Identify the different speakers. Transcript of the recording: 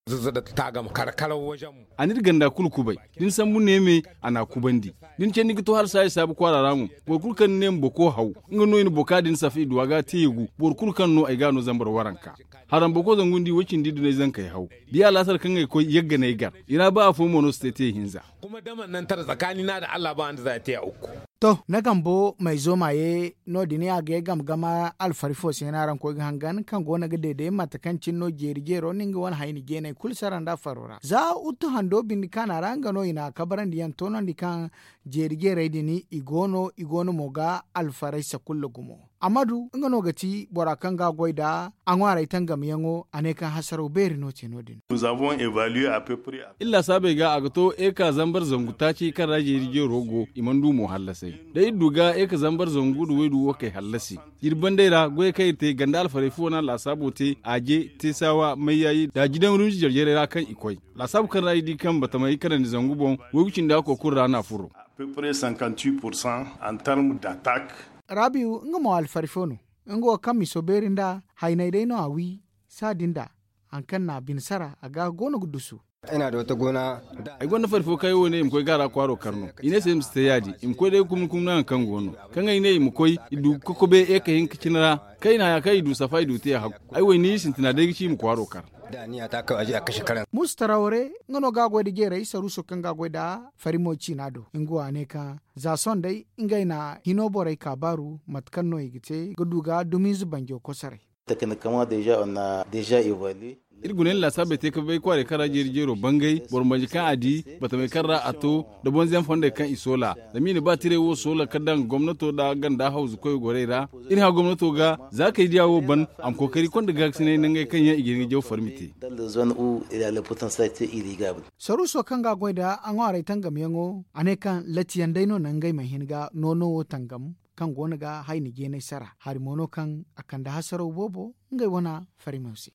Speaker 1: zuzzada ta gama karkarar wajen mu
Speaker 2: anir ganda kulkubai din san mun neme ana kubandi din ce nigito har sai sabu kwarara mu bor kulkan nem boko hau ngano ni boka din safi duwaga tegu bor kulkan no ai gano zambar waranka haram boko zangundi wacin didu ne zan kai hau biya lasar kan ai ko yagga ne gar ina ba a fo mono state hinza
Speaker 1: kuma daman nan tar tsakani na da Allah ba wanda za ta yi uku.
Speaker 3: To, na gambo mai zomaye no dini a ga gama alfarifo sai na ran ko hangan kan gona ga daidai matakancin no gerigero ninga wani haini gene kul saranda farora. Za utu hando bin kana ranga no ina kabaran diyan tonon di kan gerigere dini igono moga alfarai sakullu gumo. Amadu ngano gati bora kan ga goida anwara itangam yango aneka hasaro beri no tenodin.
Speaker 4: Nous avons évalué à peu près
Speaker 2: illa sabe ga agato eka zambar zanguta ce kan raje rige rogo imandu mo hallasai da iduga eka zambar zangudu wedu wokai hallasi yirban daira goye kai te ganda alfare fona la sabote aje te sawa mai yayi da gidan runji jarjere ra kan ikoi la sabu kan rayi kan bata mai kan zangubon wogicin da ko kurra na furo
Speaker 4: à peu près 58% en termes d'attaque.
Speaker 3: Rabiu ngamo alfarifono ngo kam misoberinda hainaidai no awi sadinda ankan na binsara aga gono gudusu.
Speaker 5: Ina da wata gona
Speaker 2: ai gonna farfo kai wone im koy gara kwaro karno ine sem steyadi im koy dai kum nan kan gono kan ai ne im koy idu kokobe e kayin kicinara kai na ya kai du safai du te ha ai wai ni sintina dai ci im kwaro kar
Speaker 5: da niya ta ka aje a kashe karan
Speaker 3: mustarawre ngono gago de gere isaru so kan gago da farimo cinado ingwa ne ka za son dai ingaina hinobore kabaru matkanno igite guduga dumizu banjo kosare.
Speaker 6: Techniquement déjà on a déjà évalué.
Speaker 2: Irgunen la sabe te ka bai kware kara jirjero bangai bormaji kan adi bata mai karra ato da bonzen fonde kan isola da mini ba tire wo sola kadan gwamnato da ganda hausu koy goreira in ha gwamnato ga zaka yi diawo ban am kokari kon da gaksine nan ga kan ya igirni jaw farmite
Speaker 6: dans la zone où il y a la potentialité irrigable.
Speaker 3: Saru so kan ga goida an ware tangam yango ane kan latiyan daino nan gai mai hinga nono tangam kan gona ga haini gene sara har mono kan akan da hasaro bobo ngai wana farimausi.